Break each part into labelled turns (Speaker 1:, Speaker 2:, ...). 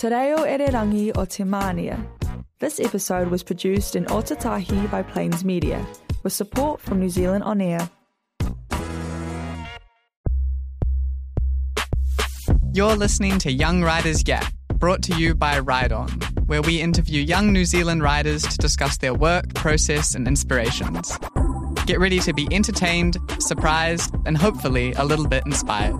Speaker 1: Te reo Ererangi o Te Mānia. This episode was produced in Otatahi by Plains Media, with support from New Zealand On Air.
Speaker 2: You're listening to Young Riders Gap, brought to you by Ride On, where we interview young New Zealand riders to discuss their work, process, and inspirations. Get ready to be entertained, surprised, and hopefully a little bit inspired.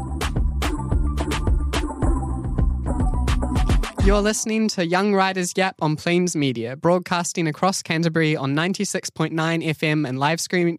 Speaker 2: You're listening to Young Riders Gap on Plains Media, broadcasting across Canterbury on 96.9 FM and live streaming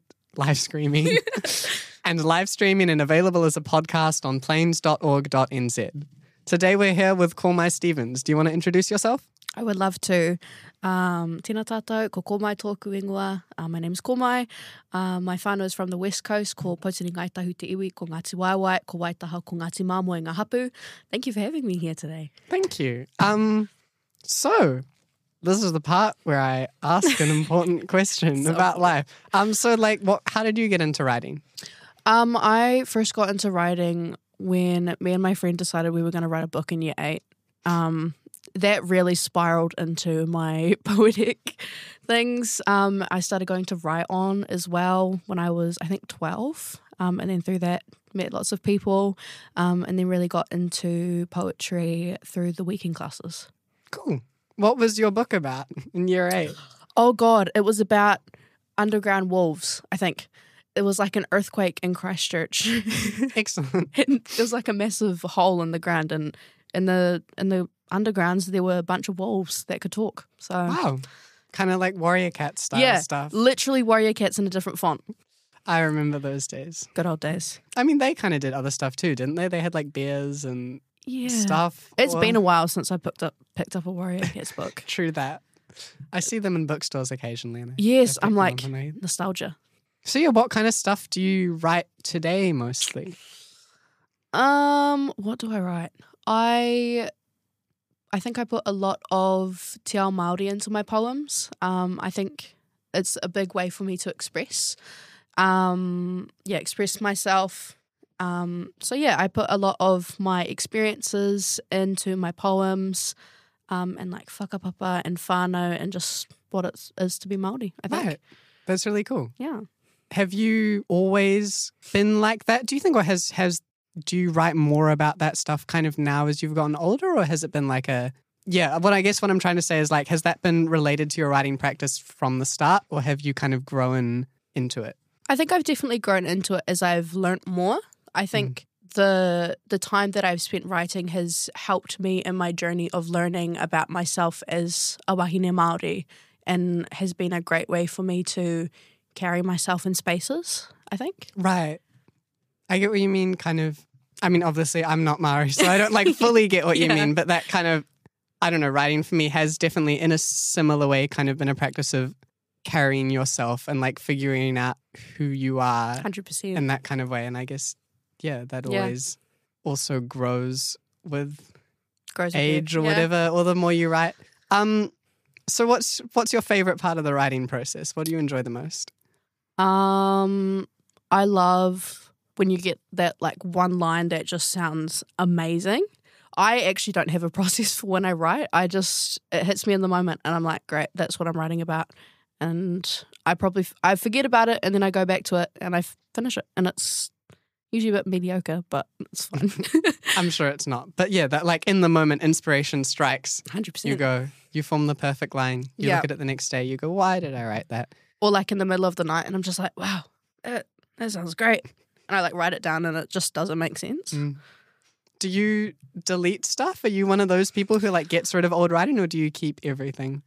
Speaker 2: and available as a podcast on plains.org.nz. Today we're here with Komai Stevens. Do you want to introduce yourself?
Speaker 3: I would love to. Tēnā tātou, ko Komai tōku ingoa. My name's Komai. My whānau is from the West Coast, ko Pautini Ngaitahu Te Iwi, ko Ngāti Waewae, ko Waitaha, ko Ngāti Māmoe Ngā Hapu. Thank you for having me here today.
Speaker 2: Thank you. So this is the part where I ask an important question about life. How did you get into riding?
Speaker 3: I first got into riding when me and my friend decided we were going to write a book in year 8. That really spiraled into my poetic things. I started going to Write On as well when I was, I think, 12. And then through that, met lots of people and then really got into poetry through the weekend classes.
Speaker 2: Cool. What was your book about in year 8?
Speaker 3: Oh, God. It was about underground wolves, I think. It was like an earthquake in Christchurch.
Speaker 2: Excellent.
Speaker 3: And there was like a massive hole in the ground, and in the undergrounds there were a bunch of wolves that could talk. So
Speaker 2: wow, kind of like Warrior Cat style stuff.
Speaker 3: Literally Warrior Cats in a different font.
Speaker 2: I remember those days.
Speaker 3: Good old days.
Speaker 2: I mean, they kind of did other stuff too, didn't they? They had like bears and stuff.
Speaker 3: It's been a while since I picked up a Warrior Cats book.
Speaker 2: True that. I see them in bookstores occasionally.
Speaker 3: Yes, I'm like nostalgia.
Speaker 2: So yeah, what kind of stuff do you write today mostly?
Speaker 3: What do I write? I think I put a lot of te ao Māori into my poems. I think it's a big way for me to express. Express myself. I put a lot of my experiences into my poems, and like whakapapa and whānau and just what it is to be Māori, I think.
Speaker 2: Right. That's really cool.
Speaker 3: Yeah.
Speaker 2: Have you always been like that, do you think, or do you write more about that stuff kind of now as you've gotten older, or has it been like what I'm trying to say is like, has that been related to your writing practice from the start, or have you kind of grown into it?
Speaker 3: I think I've definitely grown into it as I've learnt more. I think the time that I've spent writing has helped me in my journey of learning about myself as a wahine Māori, and has been a great way for me to carry myself in spaces, I think.
Speaker 2: Right. I get what you mean, kind of. I mean, obviously, I'm not Māori, so I don't like fully get what you mean, but that kind of, I don't know, writing for me has definitely in a similar way kind of been a practice of carrying yourself and like figuring out who you are
Speaker 3: 100%
Speaker 2: in that kind of way. And I guess, that always also grows with age or whatever, or the more you write. So what's your favorite part of the writing process? What do you enjoy the most?
Speaker 3: I love when you get that like one line that just sounds amazing. I actually don't have a process for when I write. It hits me in the moment and I'm like, great, that's what I'm writing about. And I forget about it and then I go back to it and I finish it. And it's usually a bit mediocre, but it's fun.
Speaker 2: I'm sure it's not. But yeah, that like in the moment inspiration strikes.
Speaker 3: 100%.
Speaker 2: You form the perfect line. You look at it the next day, you go, why did I write that?
Speaker 3: Or like in the middle of the night and I'm just like, wow, that sounds great. And I like write it down and it just doesn't make sense.
Speaker 2: Do you delete stuff? Are you one of those people who like gets rid of old writing, or do you keep everything?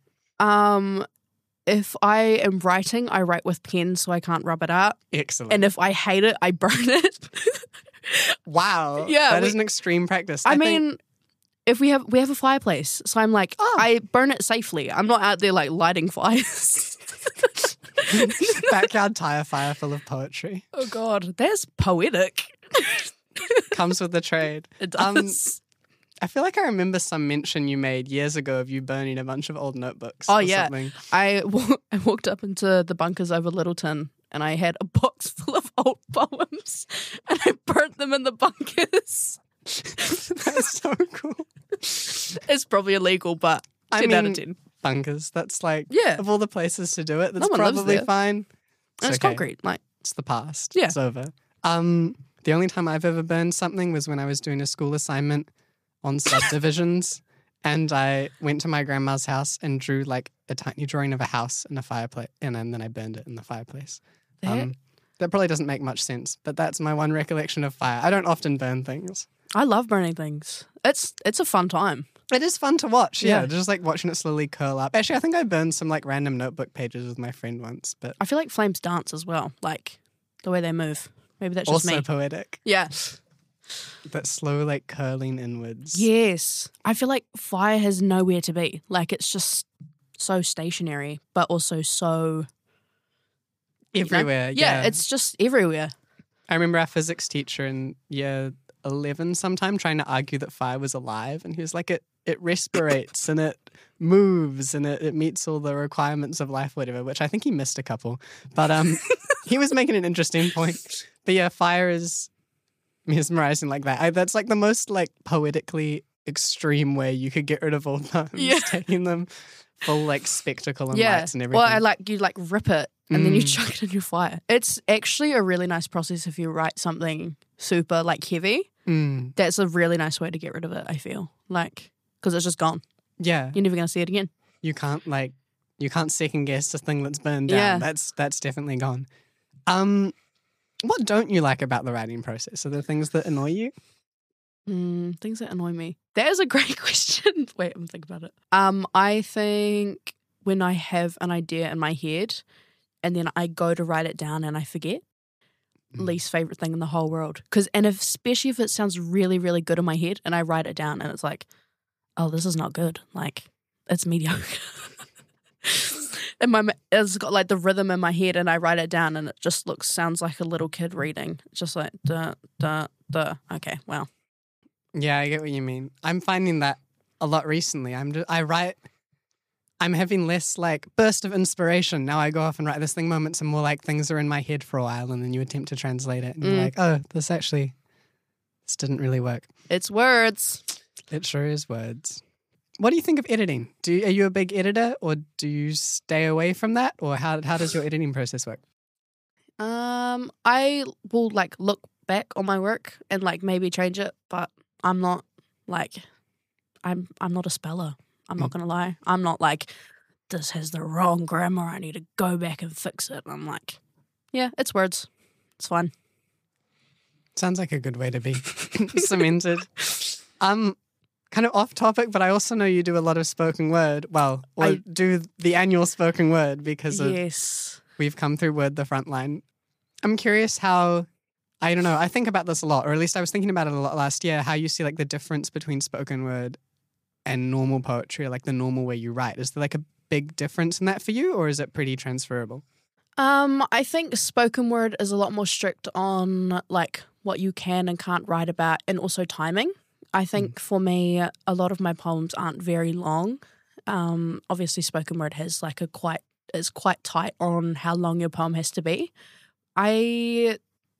Speaker 3: If I am writing, I write with pen so I can't rub it out.
Speaker 2: Excellent.
Speaker 3: And if I hate it, I burn it.
Speaker 2: Wow.
Speaker 3: Yeah.
Speaker 2: That is an extreme practice.
Speaker 3: I mean, if we have a fireplace, so I'm like, I burn it safely. I'm not out there like lighting fires.
Speaker 2: Backyard tire fire full of poetry.
Speaker 3: Oh God, that's poetic.
Speaker 2: Comes with the trade.
Speaker 3: It does.
Speaker 2: I feel like I remember some mention you made years ago of you burning a bunch of old notebooks. Something.
Speaker 3: I walked up into the bunkers over Littleton and I had a box full of old poems and I burnt them in the bunkers.
Speaker 2: That's so cool.
Speaker 3: It's probably illegal, but 10 out of 10.
Speaker 2: Bunkers. That's like,
Speaker 3: Yeah.
Speaker 2: of all the places to do it, that's
Speaker 3: No one lives
Speaker 2: probably
Speaker 3: there.
Speaker 2: fine.
Speaker 3: And it's
Speaker 2: okay.
Speaker 3: concrete. Like,
Speaker 2: It's the past.
Speaker 3: Yeah.
Speaker 2: It's over. The only time I've ever burned something was when I was doing a school assignment on subdivisions. And I went to my grandma's house and drew like a tiny drawing of a house and a fireplace. And then I burned it in the fireplace. That probably doesn't make much sense, but that's my one recollection of fire. I don't often burn things.
Speaker 3: I love burning things. It's a fun time.
Speaker 2: It is fun to watch,
Speaker 3: Yeah.
Speaker 2: just like watching it slowly curl up. Actually, I think I burned some like random notebook pages with my friend once, but
Speaker 3: I feel like flames dance as well, like the way they move. Maybe that's just
Speaker 2: also
Speaker 3: me.
Speaker 2: poetic.
Speaker 3: Yeah.
Speaker 2: That slow like curling inwards.
Speaker 3: Yes. I feel like fire has nowhere to be. Like it's just so stationary, but also so
Speaker 2: Everywhere,
Speaker 3: Yeah, it's just everywhere.
Speaker 2: I remember our physics teacher in year 11 sometime trying to argue that fire was alive, and he was like, it respirates and it moves and it meets all the requirements of life, whatever, which I think he missed a couple. But he was making an interesting point. But yeah, fire is mesmerizing like that. That's like the most like poetically extreme way you could get rid of all poems,
Speaker 3: Yeah.
Speaker 2: taking them full like spectacle and
Speaker 3: Yeah.
Speaker 2: lights and everything.
Speaker 3: Well, you rip it and then you chuck it in your fire. It's actually a really nice process if you write something super like heavy. That's a really nice way to get rid of it, I feel. Like, because it's just gone.
Speaker 2: Yeah.
Speaker 3: You're never going to see it again.
Speaker 2: You can't second guess a thing that's burned down.
Speaker 3: Yeah.
Speaker 2: That's definitely gone. What don't you like about the writing process? Are there things that annoy you?
Speaker 3: Things that annoy me. That is a great question. Wait, I'm thinking about it. I think when I have an idea in my head and then I go to write it down and I forget, least favorite thing in the whole world. Especially if it sounds really, really good in my head and I write it down and it's like, oh, this is not good. Like, it's mediocre. And it's got like the rhythm in my head and I write it down and it just sounds like a little kid reading. Just like, duh, duh, duh. Okay, well.
Speaker 2: Yeah, I get what you mean. I'm finding that a lot recently. I'm having less like burst of inspiration. Now I go off and write this thing moments and more like things are in my head for a while and then you attempt to translate it and you're like, oh, this didn't really work.
Speaker 3: It's words.
Speaker 2: It sure is words. What do you think of editing? Are you a big editor or do you stay away from that? Or how does your editing process work?
Speaker 3: I will like look back on my work and like maybe change it, but I'm not like I'm not a speller. I'm not gonna lie. I'm not like this has the wrong grammar. I need to go back and fix it. I'm like, yeah, it's words. It's fine.
Speaker 2: Sounds like a good way to be cemented. Kind of off topic, but I also know you do a lot of spoken word. Well, I do the annual spoken word because of we've come through Word the Frontline. I'm curious how, I don't know, I think about this a lot, or at least I was thinking about it a lot last year, how you see like the difference between spoken word and normal poetry, like the normal way you write. Is there like a big difference in that for you, or is it pretty transferable?
Speaker 3: I think spoken word is a lot more strict on like what you can and can't write about and also timing. I think for me, a lot of my poems aren't very long. Obviously, spoken word has like is quite tight on how long your poem has to be. I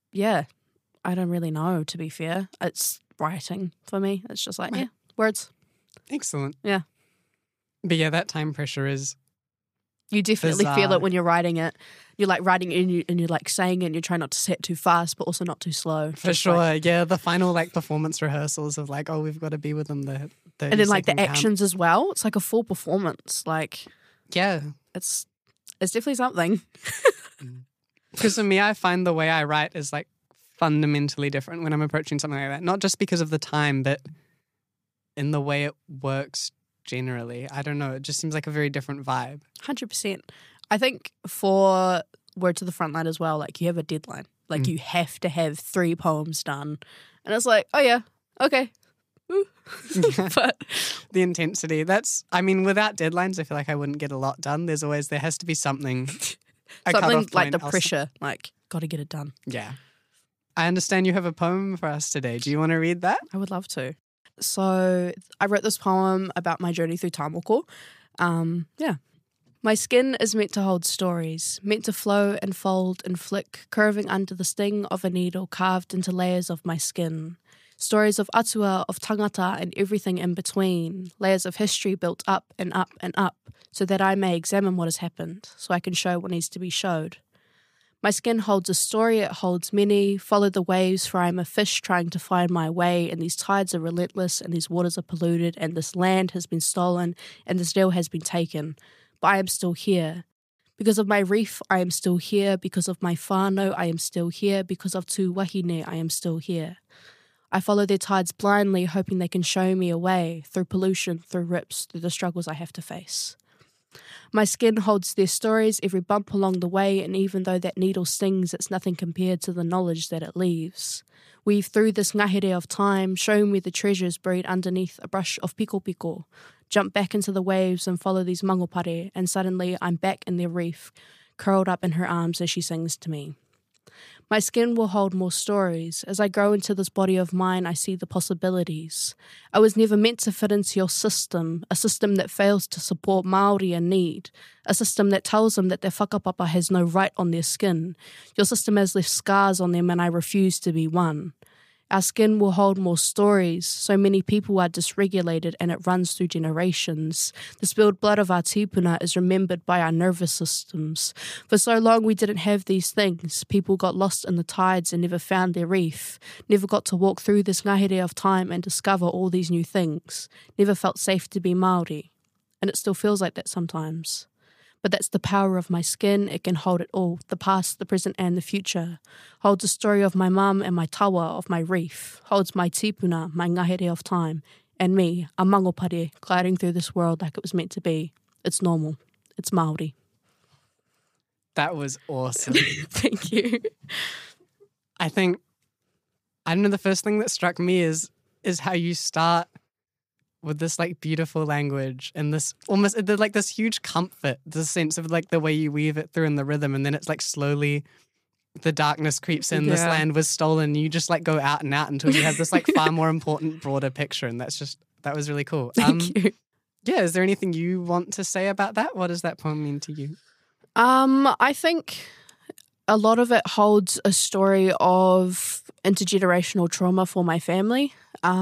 Speaker 3: don't really know, to be fair. It's writing for me. It's just like, words.
Speaker 2: Excellent.
Speaker 3: Yeah.
Speaker 2: But yeah, that time pressure is
Speaker 3: You definitely feel
Speaker 2: bizarre.
Speaker 3: it when you're writing it. You're like writing it and you're like saying it and you're trying not to say it too fast, but also not too slow.
Speaker 2: For
Speaker 3: Just
Speaker 2: sure,
Speaker 3: like-
Speaker 2: yeah. The final like performance rehearsals of like, oh, we've got to be within the 30
Speaker 3: and then like the
Speaker 2: second count.
Speaker 3: actions as well. It's like a full performance. Like
Speaker 2: Yeah.
Speaker 3: it's definitely something.
Speaker 2: Because for me, I find the way I write is like fundamentally different when I'm approaching something like that. Not just because of the time, but in the way it works generally. I don't know. It just seems like a very different vibe.
Speaker 3: 100%. I think for Word to the Frontline as well, like you have a deadline. Like you have to have 3 poems done. And it's like, oh yeah, okay. Ooh. But
Speaker 2: The intensity. Without deadlines, I feel like I wouldn't get a lot done. There has to be something. a
Speaker 3: something
Speaker 2: cutoff
Speaker 3: like
Speaker 2: point
Speaker 3: the
Speaker 2: else.
Speaker 3: pressure, like got to get it done.
Speaker 2: Yeah. I understand you have a poem for us today. Do you want to read that?
Speaker 3: I would love to. So I wrote this poem about my journey through Tamoko. My skin is meant to hold stories, meant to flow and fold and flick, curving under the sting of a needle carved into layers of my skin. Stories of atua, of tangata, and everything in between. Layers of history built up and up and up, so that I may examine what has happened, so I can show what needs to be showed. My skin holds a story, it holds many. Follow the waves, for I am a fish trying to find my way, and these tides are relentless, and these waters are polluted, and this land has been stolen, and this deal has been taken. But I am still here. Because of my reef, I am still here. Because of my whānau, I am still here. Because of Tū Wahine, I am still here. I follow their tides blindly, hoping they can show me a way, through pollution, through rips, through the struggles I have to face. My skin holds their stories, every bump along the way, and even though that needle stings, it's nothing compared to the knowledge that it leaves. Weave through this ngahere of time, show me the treasures buried underneath a brush of piko piko. Jump back into the waves and follow these mangopare, and suddenly I'm back in their reef, curled up in her arms as she sings to me. My skin will hold more stories. As I grow into this body of mine, I see the possibilities. I was never meant to fit into your system, a system that fails to support Māori in need, a system that tells them that their whakapapa has no right on their skin. Your system has left scars on them and I refuse to be one. Our skin will hold more stories. So many people are dysregulated and it runs through generations. The spilled blood of our tipuna is remembered by our nervous systems. For so long we didn't have these things. People got lost in the tides and never found their reef. Never got to walk through this ngahere of time and discover all these new things. Never felt safe to be Māori. And it still feels like that sometimes. But that's the power of my skin. It can hold it all, the past, the present and the future. Holds the story of my mum and my tawa, of my reef. Holds my tipuna, my ngahere of time. And me, a mangopare, gliding through this world like it was meant to be. It's normal. It's Māori.
Speaker 2: That was awesome.
Speaker 3: Thank you.
Speaker 2: I think, I don't know, the first thing that struck me is how you start with this like beautiful language and this almost like this huge comfort, the sense of like the way you weave it through in the rhythm, and then it's like slowly the darkness creeps in. Yeah. This land was stolen. You just like go out and out until you have this like far more important, broader picture, and that was really cool.
Speaker 3: Thank you.
Speaker 2: Yeah, is there anything you want to say about that? What does that poem mean to you?
Speaker 3: I think a lot of it holds a story of intergenerational trauma for my family.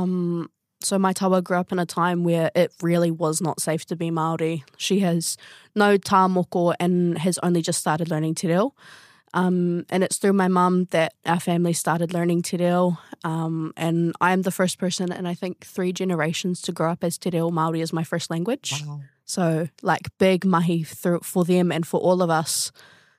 Speaker 3: So my tawa grew up in a time where it really was not safe to be Māori. She has no tā moko and has only just started learning te reo. And it's through my mum that our family started learning te reo. And I am the first person in, I think, 3 generations to grow up as te reo Māori as my first language. Wow. So, like, big mahi for them and for all of us.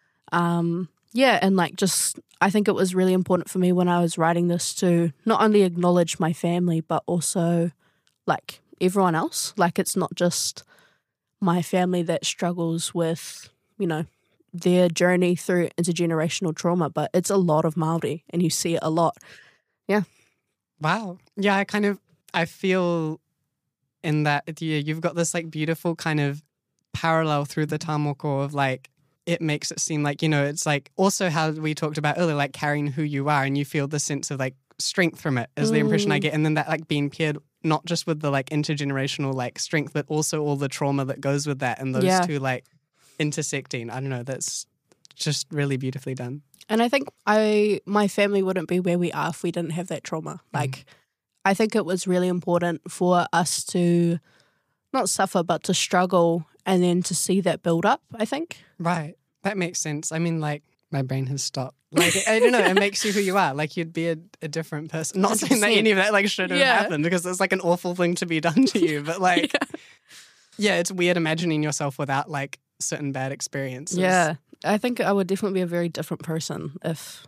Speaker 3: Yeah, and like just, I think it was really important for me when I was writing this to not only acknowledge my family, but also like everyone else. Like it's not just my family that struggles with, you know, their journey through intergenerational trauma, but it's a lot of Māori and you see it a lot. Yeah.
Speaker 2: Wow. Yeah, I feel in that, yeah, you've got this like beautiful kind of parallel through the tā moko of like, it makes it seem like, you know, it's like also how we talked about earlier, like carrying who you are and you feel the sense of like strength from it is the impression I get. And then that like being paired not just with the like intergenerational like strength, but also all the trauma that goes with that and those two like intersecting. I don't know, that's just really beautifully done.
Speaker 3: And I think my family wouldn't be where we are if we didn't have that trauma. Like I think it was really important for us to not suffer, but to struggle and then to see that build up, I think.
Speaker 2: Right. That makes sense. I mean, like, my brain has stopped. Like, I don't know, it makes you who you are. Like, you'd be a different person. Not saying that any of that, like, should have happened because it's, like, an awful thing to be done to you. But, like, yeah, it's weird imagining yourself without, like, certain bad experiences.
Speaker 3: Yeah. I think I would definitely be a very different person if,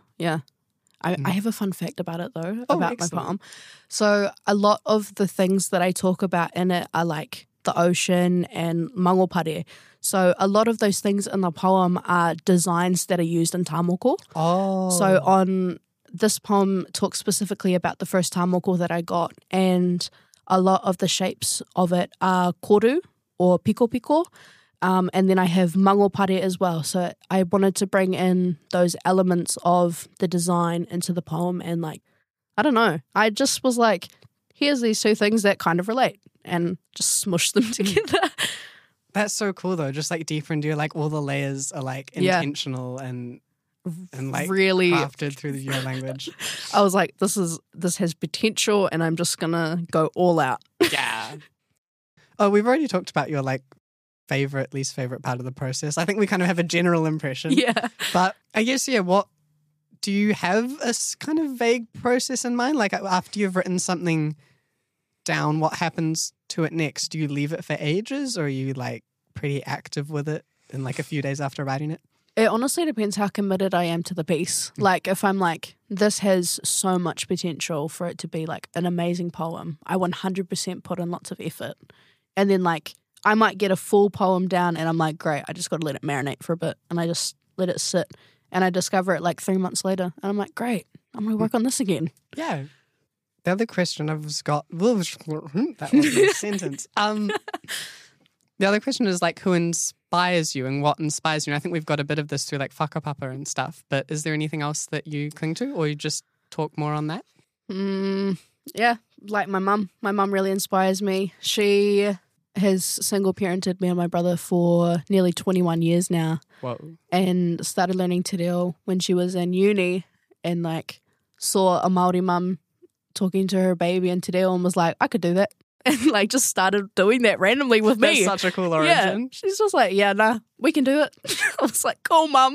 Speaker 3: I have a fun fact about it, though, about excellent. My poem. So a lot of the things that I talk about in it are, like, the ocean and mangopare. So a lot of those things in the poem are designs that are used in tā moko.
Speaker 2: Oh.
Speaker 3: So on this poem talks specifically about the first tā moko that I got, and a lot of the shapes of it are koru or piko piko. And then I have mangopare as well. So I wanted to bring in those elements of the design into the poem and like, I don't know. I just was like, here's these 2 things that kind of relate and just smush them together.
Speaker 2: That's so cool though. Just like deeper into like all the layers are like intentional and and like
Speaker 3: really
Speaker 2: crafted through your language.
Speaker 3: I was like, this has potential, and I'm just gonna go all out.
Speaker 2: Yeah. Oh, we've already talked about your like favorite, least favorite part of the process. I think we kind of have a general impression.
Speaker 3: Yeah.
Speaker 2: But I guess, yeah, what do you have a kind of vague process in mind? Like after you've written something down, what happens to it next? Do you leave it for ages, or are you like pretty active with it in like a few days after writing it?
Speaker 3: It honestly depends how committed I am to the piece. Like if I'm like, this has so much potential for it to be like an amazing poem, I 100% put in lots of effort. And then like I might get a full poem down and I'm like, great, I just got to let it marinate for a bit. And I just let it sit. And I discover it like 3 months later. And I'm like, great, I'm going to work on this again.
Speaker 2: Yeah. The other question I've got, that was a sentence. The other question is like, who inspires you and what inspires you? And I think we've got a bit of this through like Whakapapa and stuff, but is there anything else that you cling to, or you just talk more on that?
Speaker 3: Yeah, like my mum. My mum really inspires me. She has single parented me and my brother for nearly 21 years now.
Speaker 2: Whoa.
Speaker 3: And started learning te reo when she was in uni, and like saw a Māori mum talking to her baby in te reo and was like, I could do that. And like just started doing that randomly with me.
Speaker 2: That's such a cool origin.
Speaker 3: Yeah, she's just like, yeah, nah, we can do it. I was like, cool, mum.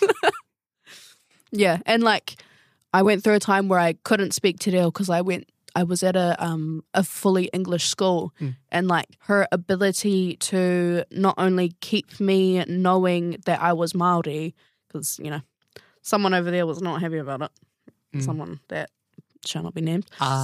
Speaker 3: Yeah, and like I went through a time where I couldn't speak te reo because I was at a fully English school, and like her ability to not only keep me knowing that I was Māori, because you know someone over there was not happy about it, someone that shall not be named.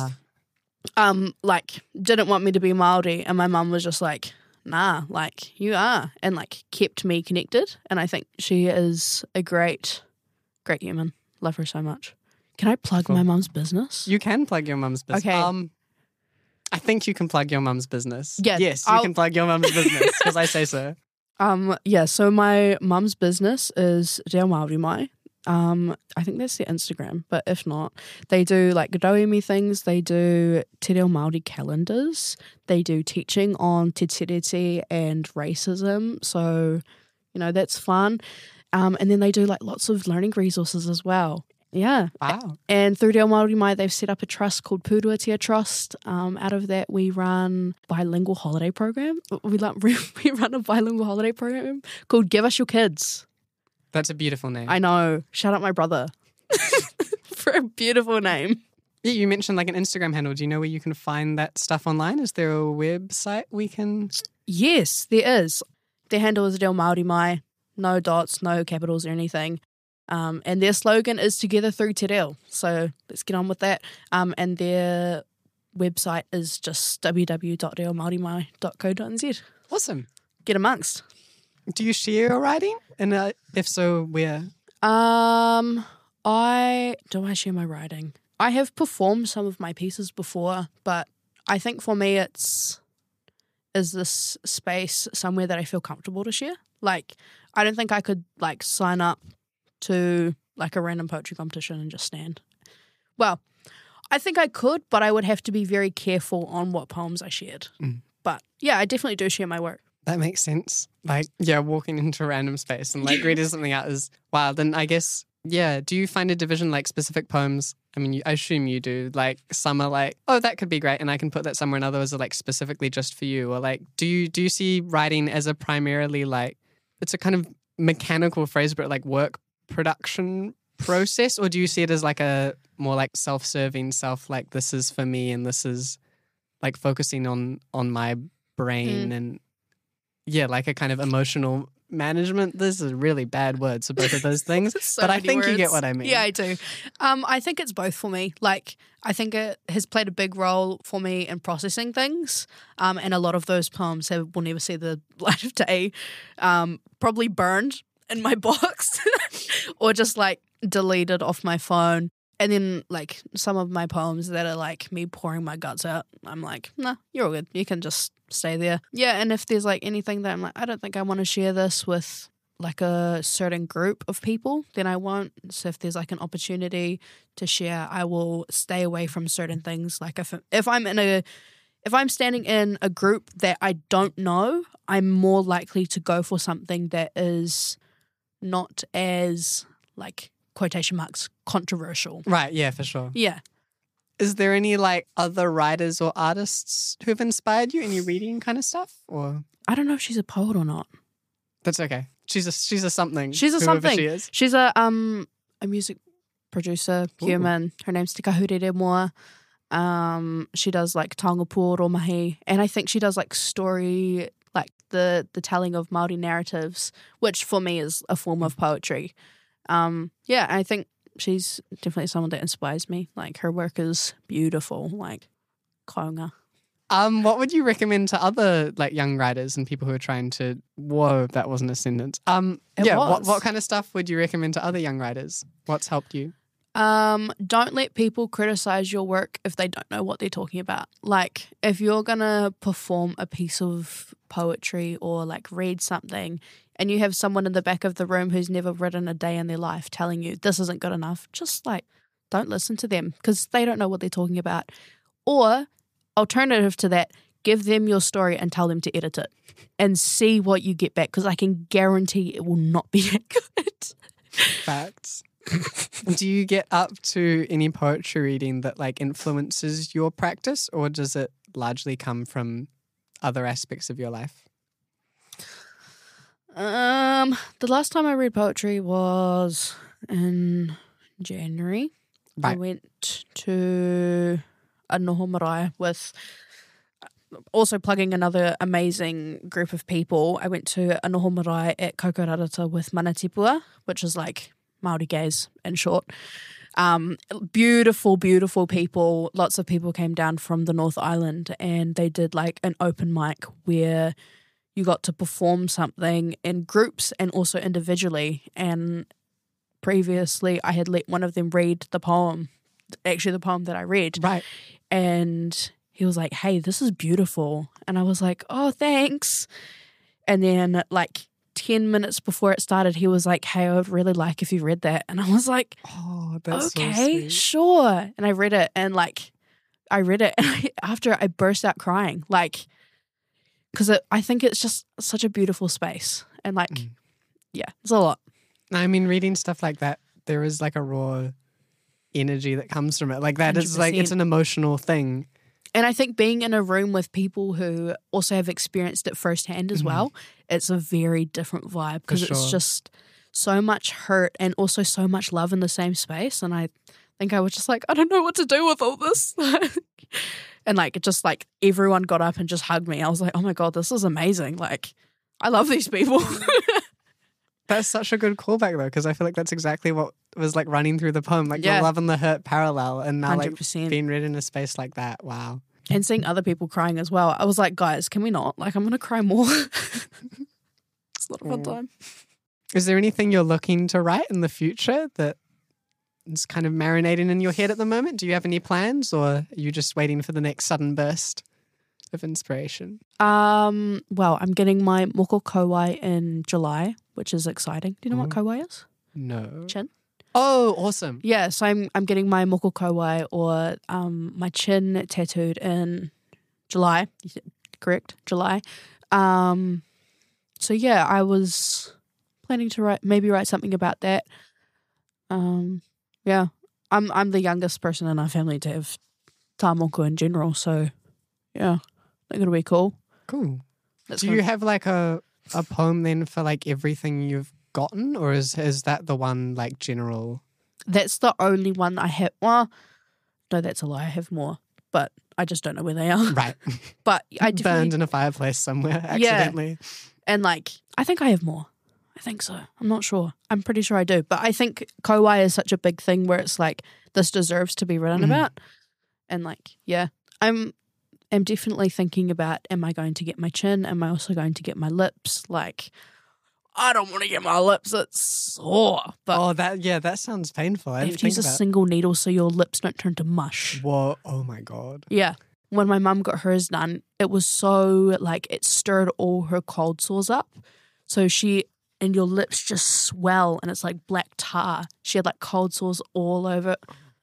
Speaker 3: Like didn't want me to be Māori, and my mum was just like, nah, like you are, and like kept me connected. And I think she is a great human. Love her so much. Can I plug my mum's business?
Speaker 2: You can plug your mum's business.
Speaker 3: Okay.
Speaker 2: I think you can plug your mum's business.
Speaker 3: Yeah,
Speaker 2: yes, you can plug your mum's business because I say so.
Speaker 3: Yeah, so my mum's business is Reo Māori Mai. I think that's their Instagram, but if not, they do like Godoimi things, they do Te Reo Māori calendars, they do teaching on te tiriti and racism, so, you know, that's fun. And then they do like lots of learning resources as well. Yeah.
Speaker 2: Wow.
Speaker 3: And through Reo Māori Mai, they've set up a trust called Puruatia Trust. Out of that, we run bilingual holiday program. We run a bilingual holiday program called Give Us Your Kids.
Speaker 2: That's a beautiful name.
Speaker 3: I know. Shout out my brother for a beautiful name.
Speaker 2: Yeah, you mentioned like an Instagram handle. Do you know where you can find that stuff online? Is there a website we can?
Speaker 3: Yes, there is. Their handle is Reo Māori Mai. No dots, no capitals or anything. And their slogan is Together Through Te Reo. So let's get on with that. And their website is just www.reomaurimai.co.nz.
Speaker 2: Awesome.
Speaker 3: Get amongst.
Speaker 2: Do you share your writing? And if so, where?
Speaker 3: Do I share my writing? I have performed some of my pieces before, but I think for me is this space somewhere that I feel comfortable to share. Like, I don't think I could like sign up to like a random poetry competition and just stand. Well, I think I could, but I would have to be very careful on what poems I shared. But yeah, I definitely do share my work.
Speaker 2: That makes sense. Like, yeah, walking into a random space and like reading something out is wild. And I guess, yeah, do you find a division like specific poems? I mean, I assume you do. Like some are like, oh, that could be great and I can put that somewhere, and others are like specifically just for you. Or like, do you see writing as a primarily like, it's a kind of mechanical phrase, but like work production process? Or do you see it as like a more like self-serving like this is for me and this is like focusing on my brain and yeah, like a kind of emotional management? This is a really bad word, so both of those things. But I think you get what I mean.
Speaker 3: Yeah, I do. I think it's both for me. Like, I think it has played a big role for me in processing things. And a lot of those poems will never see the light of day. Probably burned in my box or just like deleted off my phone. And then like some of my poems that are like me pouring my guts out, I'm like, nah, you're all good. You can just stay there. Yeah, and if there's like anything that I'm like, I don't think I want to share this with like a certain group of people, then I won't. So if there's like an opportunity to share, I will stay away from certain things. Like if I'm standing in a group that I don't know, I'm more likely to go for something that is not as like quotation marks controversial.
Speaker 2: Right, yeah, for sure.
Speaker 3: Yeah.
Speaker 2: Is there any like other writers or artists who've inspired you? Any reading kind of stuff? Or
Speaker 3: I don't know if she's a poet or not.
Speaker 2: that's okay. She's a something.
Speaker 3: She's a
Speaker 2: whoever
Speaker 3: something.
Speaker 2: She is.
Speaker 3: She's a music producer, human. Her name's Te Kahurere Moa. She does like taonga pō romahi, and I think she does like story, like the telling of Māori narratives, which for me is a form of poetry. Yeah, I think she's definitely someone that inspires me. Like her work is beautiful, like kaunga.
Speaker 2: What would you recommend to other like young writers and people who are trying to? Whoa, that wasn't a sentence.
Speaker 3: It was.
Speaker 2: What kind of stuff would you recommend to other young writers? What's helped you?
Speaker 3: Don't let people criticize your work if they don't know what they're talking about. Like, if you're gonna perform a piece of poetry or like read something and you have someone in the back of the room who's never written a day in their life telling you this isn't good enough, just like don't listen to them because they don't know what they're talking about. Or, alternative to that, give them your story and tell them to edit it and see what you get back because I can guarantee it will not be that good.
Speaker 2: Facts. Do you get up to any poetry reading that like influences your practice, or does it largely come from other aspects of your life?
Speaker 3: The last time I read poetry was in January. I
Speaker 2: Right.
Speaker 3: went to a noho marae with also plugging another amazing group of people. I went to a noho marae at Kokorarata with Mana Tipua, which is like Māori gays in short. Beautiful, beautiful people. Lots of people came down from the North Island and they did like an open mic where you got to perform something in groups and also individually. And previously I had let one of them read the poem, actually the poem that I read.
Speaker 2: Right.
Speaker 3: And he was like, hey, this is beautiful. And I was like, oh, thanks. And then like 10 minutes before it started, he was like, hey, I would really like if you read that. And I was like,
Speaker 2: Oh, that's so
Speaker 3: okay,
Speaker 2: sweet.
Speaker 3: sure. And I read it and after I burst out crying, like, because I think it's just such a beautiful space. And like, yeah, it's a lot.
Speaker 2: I mean, reading stuff like that, there is like a raw energy that comes from it. Like that is like, it's
Speaker 3: 100%.
Speaker 2: an emotional thing.
Speaker 3: And I think being in a room with people who also have experienced it firsthand as well, it's a very different vibe because
Speaker 2: sure.
Speaker 3: it's just so much hurt and also so much love in the same space. And I think I was just like, I don't know what to do with all this. And like, it just like everyone got up and just hugged me. I was like, oh my God, this is amazing. Like, I love these people.
Speaker 2: That's such a good callback though, because I feel like that's exactly what was like running through the poem, like
Speaker 3: Yeah.
Speaker 2: the love and the hurt parallel, and now like
Speaker 3: 100%.
Speaker 2: being read in a space like that. Wow.
Speaker 3: And seeing other people crying as well. I was like, guys, can we not? Like, I'm going to cry more. It's not a fun time.
Speaker 2: Is there anything you're looking to write in the future that is kind of marinating in your head at the moment? Do you have any plans, or are you just waiting for the next sudden burst of inspiration?
Speaker 3: Well, I'm getting my moko kauai in July, which is exciting. Do you know what kauai is?
Speaker 2: No.
Speaker 3: Chin?
Speaker 2: Oh, awesome.
Speaker 3: Yeah, so I'm getting my moko kauai or my chin tattooed in July. Correct? July. So yeah, I was planning to write something about that. Yeah. I'm the youngest person in our family to have tā moko in general, so yeah, I think it'll be cool.
Speaker 2: Cool.
Speaker 3: That's
Speaker 2: Do you have like a poem then for like everything you've gotten, or is that the one like general?
Speaker 3: That's the only one I have. Well, no, that's a lie. I have more, but I just don't know where they are.
Speaker 2: Right.
Speaker 3: But I definitely,
Speaker 2: Burned in a fireplace somewhere accidentally.
Speaker 3: and like, I think I have more. I think so. I'm not sure. I'm pretty sure I do. But I think kauai is such a big thing where it's like, this deserves to be written about. And like, yeah, I'm definitely thinking about, am I going to get my chin? Am I also going to get my lips? Like, I don't want to get my lips. It's sore. But
Speaker 2: that sounds painful. I
Speaker 3: you
Speaker 2: didn't
Speaker 3: have to use
Speaker 2: think
Speaker 3: a
Speaker 2: about.
Speaker 3: single needle so your lips don't turn to mush.
Speaker 2: Whoa! Oh my god!
Speaker 3: Yeah. When my mum got hers done, it was so like it stirred all her cold sores up. So and your lips just swell and it's like black tar. She had like cold sores all over.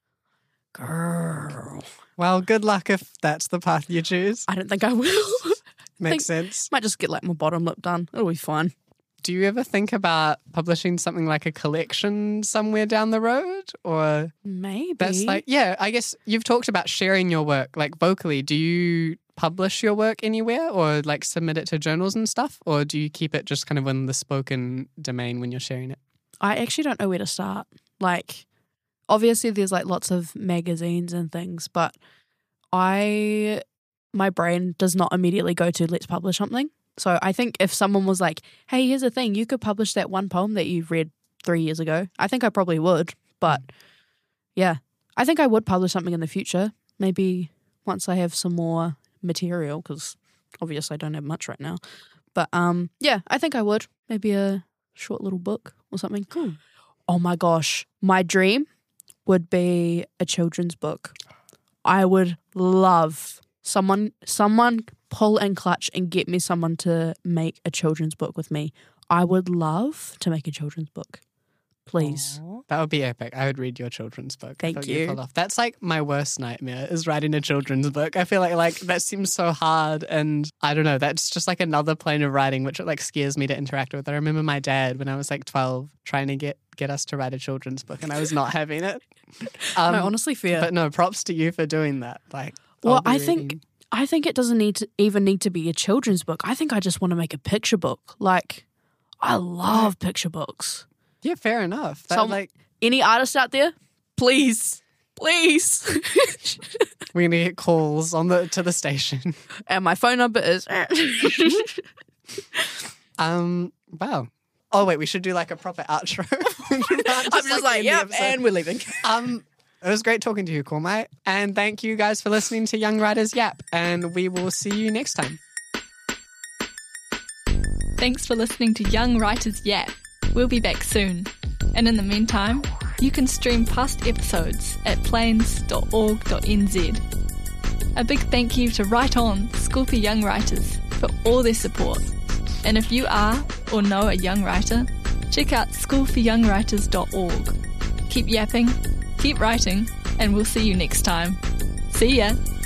Speaker 3: Girl.
Speaker 2: Well, good luck if that's the path you choose.
Speaker 3: I don't think I will.
Speaker 2: Makes sense.
Speaker 3: Might just get like my bottom lip done. It'll be fine.
Speaker 2: Do you ever think about publishing something like a collection somewhere down the road? Or
Speaker 3: Maybe.
Speaker 2: that's like, yeah, I guess you've talked about sharing your work like vocally. Do you publish your work anywhere or like submit it to journals and stuff? Or do you keep it just kind of in the spoken domain when you're sharing it?
Speaker 3: I actually don't know where to start. Like, obviously there's like lots of magazines and things, but my brain does not immediately go to let's publish something. So I think if someone was like, hey, here's a thing, you could publish that one poem that you've read 3 years ago, I think I probably would. But yeah, I think I would publish something in the future. Maybe once I have some more material, because obviously I don't have much right now. But yeah, I think I would. Maybe a short little book or something.
Speaker 2: Cool.
Speaker 3: Oh my gosh, my dream would be a children's book. I would love someone pull and clutch and get me someone to make a children's book with me. I would love to make a children's book. Please.
Speaker 2: Aww. That would be epic. I would read your children's book.
Speaker 3: Thank you.
Speaker 2: Pulled off. That's like my worst nightmare is writing a children's book. I feel like that seems so hard, and I don't know, that's just like another plane of writing which it like scares me to interact with. I remember my dad when I was like 12 trying to get us to write a children's book and I was not having it.
Speaker 3: No, honestly fear.
Speaker 2: But no, props to you for doing that. Like,
Speaker 3: well, I think it doesn't need to be a children's book. I think I just want to make a picture book. Like, I love picture books.
Speaker 2: Yeah, fair enough.
Speaker 3: Any artists out there, please. We're
Speaker 2: gonna get calls to the station.
Speaker 3: And my phone number is
Speaker 2: wow. Oh wait, we should do like a proper outro.
Speaker 3: I'm just like, yep, and we're leaving.
Speaker 2: It was great talking to you, Kormai. And thank you guys for listening to Young Writers Yap. And we will see you next time.
Speaker 1: Thanks for listening to Young Writers Yap. We'll be back soon. And in the meantime, you can stream past episodes at plains.org.nz. A big thank you to Write On, School for Young Writers, for all their support. And if you are or know a young writer, check out schoolforyoungwriters.org. Keep yapping, keep writing, and we'll see you next time. See ya!